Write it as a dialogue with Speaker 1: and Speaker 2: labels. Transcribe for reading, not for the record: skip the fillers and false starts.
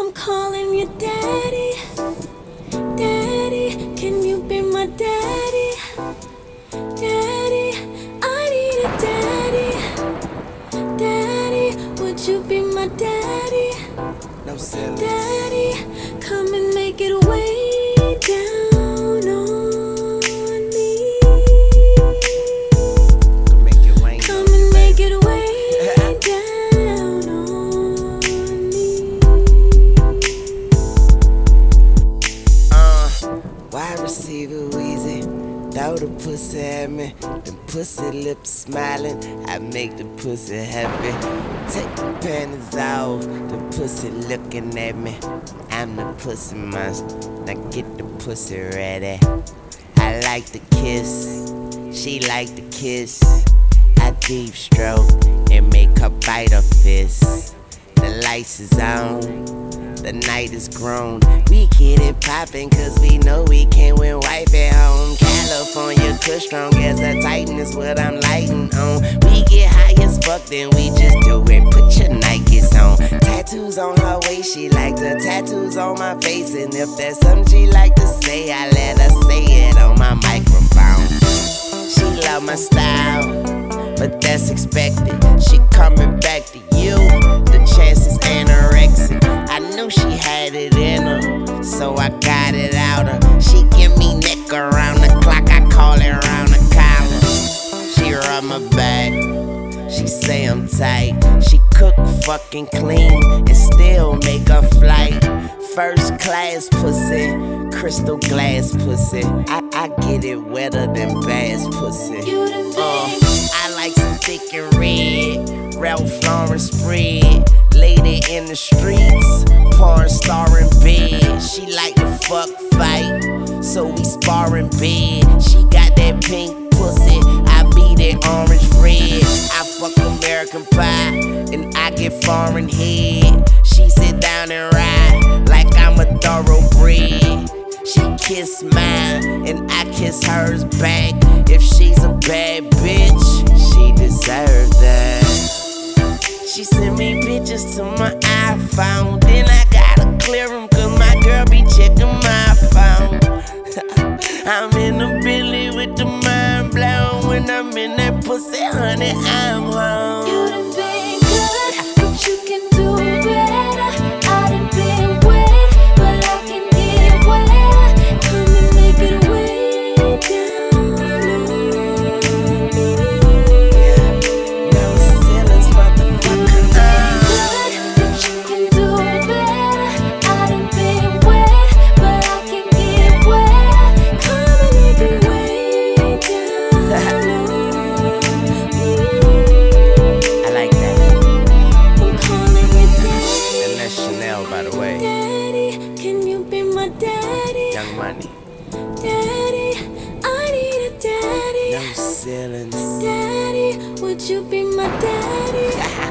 Speaker 1: I'm calling you daddy. Daddy, can you be my daddy? Daddy, I need a daddy. Daddy, would you be my daddy?
Speaker 2: No silly.
Speaker 1: Daddy, come and make it way down on me.
Speaker 2: Come make it rain.
Speaker 1: Come and make it way down on me.
Speaker 2: Wide receiver Weezy, throw the pussy at me. The pussy lips smiling, I make the pussy happy. Take the panties off, the pussy looking at me. I'm the pussy monster, now get the pussy ready. I like the kiss, she like the kiss. I deep stroke and make her bite her fist. The lights is on, the night is grown. We get it poppin' cause we know we can win wife at home. California kush strong as a Titan is what I'm lighting on. We get high as fuck, then we just do it. Put your Nikes on. Tattoos on her waist, she like the tattoos on my face. And if there's something she like to say, I let her say it on my microphone. She love my style, but that's expected. She coming back to you, the chance is anorexic. I knew she had it in her, so I got it out her. She give me neck around the clock, I call it around the collar. She rub my back, she say I'm tight. She cook fucking clean and still make a flight. First class pussy, crystal glass pussy. I get it wetter than bass pussy.
Speaker 1: You the big.
Speaker 2: I like some thick and red, Ralph Lauren spread. Lady in the streets, porn star in bed. She like to fuck fight, so we spar in bed. She got that pink pussy, I be that orange red. I fuck American pie, and I get foreign head. She sit down and ride, like I'm a thoroughbred. She kiss mine, and I kiss hers back. If she's a bad bitch, she deserves that. She sent me pictures to my iPhone, then I gotta clear them cause my girl be checking my phone. I'm in the Billy with the mind blown. When I'm in that pussy, honey, I'm home.
Speaker 1: You done been good, but you can do better. I done been wet, but I can get wetter. Come and make it way down on me.
Speaker 2: No ceilings, motherfucker.
Speaker 1: Good, but you can do better. I done been wet, but I can get wetter. Come and make it way down on me.
Speaker 2: I like that.
Speaker 1: I'm calling you daddy.
Speaker 2: And that's Chanel, by the way.
Speaker 1: Daddy, can you be my daddy?
Speaker 2: Young Money.
Speaker 1: Daddy, I need a daddy.
Speaker 2: No ceilings.
Speaker 1: Daddy, would you be my daddy?